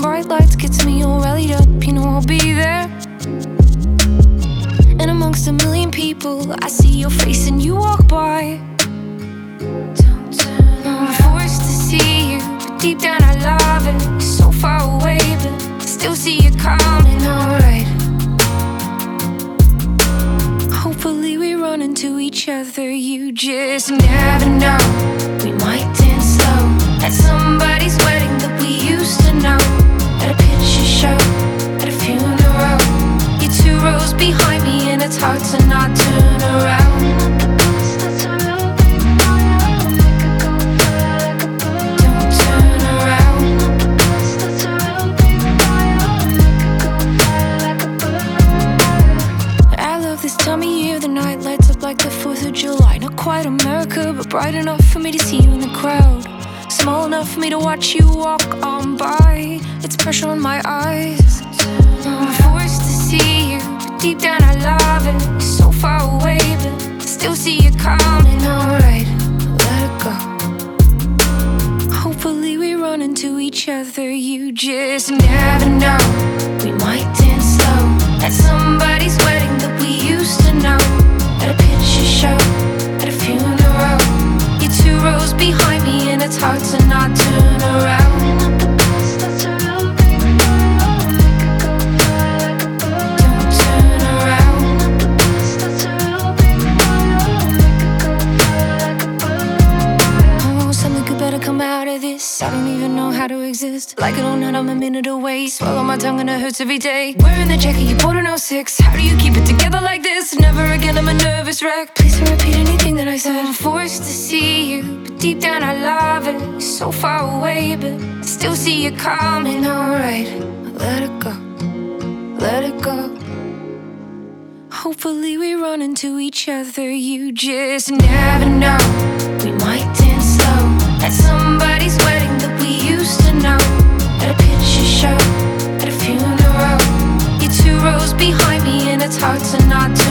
bright lights gets me all rallied up. You know I'll be there. And amongst a million people, I see your face and you walk by. I'm forced to see you, but deep down I love it. You're so far away, but I still see you coming, alright. Hopefully we run into each other, you just never know. We might dance slow at somebody's wedding that we used to know. At a picture show, at a funeral. You're 2 rows behind me and it's hard to not turn around. Like the 4th of July, not quite America, but bright enough for me to see you in the crowd. Small enough for me to watch you walk on by. It's pressure on my eyes. I'm forced to see you, but deep down I love it. You're so far away, but I still see you coming, alright. Let it go. Hopefully we run into each other, you just never know. We might dance slow at somebody's wedding that we used to know. At a picture show, at a funeral. You're 2 rows behind me and it's hard to not turn around. Don't turn around. Oh, something could better come out of this. I don't even know how to exist. Like it or not, I'm a minute away. Swallow my tongue and it hurts every day. Wearing the jacket you bought in 06. How do you keep it together like this? Never again, I'm a nervous wreck. Please don't repeat anything that I said. I'm forced to see you, but deep down I love it. You're so far away, but I still see you coming, alright. Let it go, let it go. Hopefully we run into each other, you just never know. We might dance slow at somebody's wedding that we used to know. At a picture show, at a funeral. You're 2 rows behind me and it's hard to not